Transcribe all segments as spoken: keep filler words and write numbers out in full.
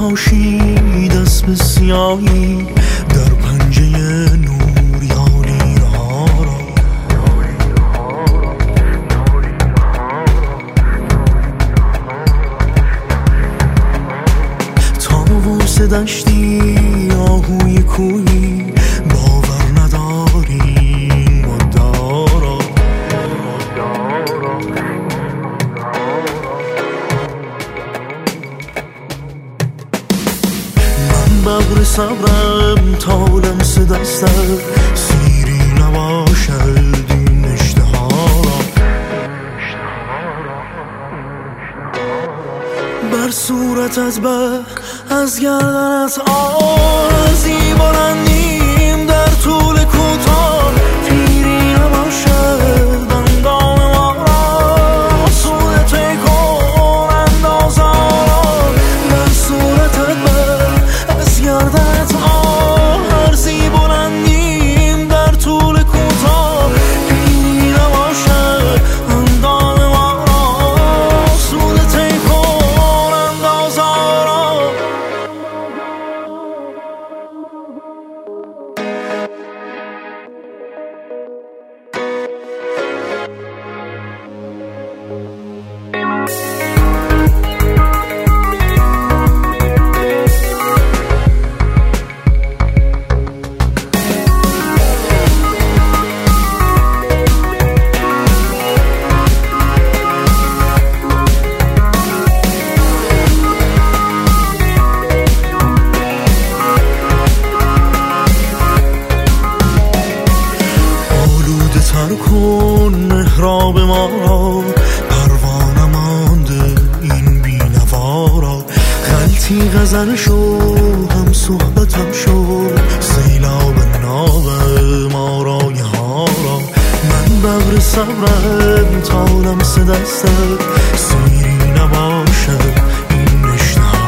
پاشی دست به سیاهی در پنجه نور یالی ها را طاووس دشتی آهوی کویی باور نداری مدارا من ببر صبرم تا لمس دستت سیری نباشد این اشتها را بر صورتت به از گردنت آرزی بلندیم در طول کوتاه پیری نباشد اندام ما را سود تی کن اندازه را بر صورتت به از گردنت آرزی بلندیم در طول کوتاه پیری نباشد اندام ما را سود تی کن اندازه را تر کن محراب ما را پروانه مانده این بینوا را غلطی غزل شو هم صحبتم شو سیلاب ناب ما رای ها را من ببر صبرم تا لمس دستت سیری نباشد این اشتها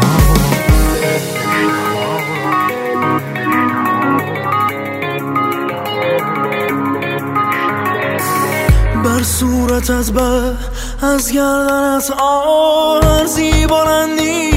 بر صورتت به از گردنت آرزی بلندی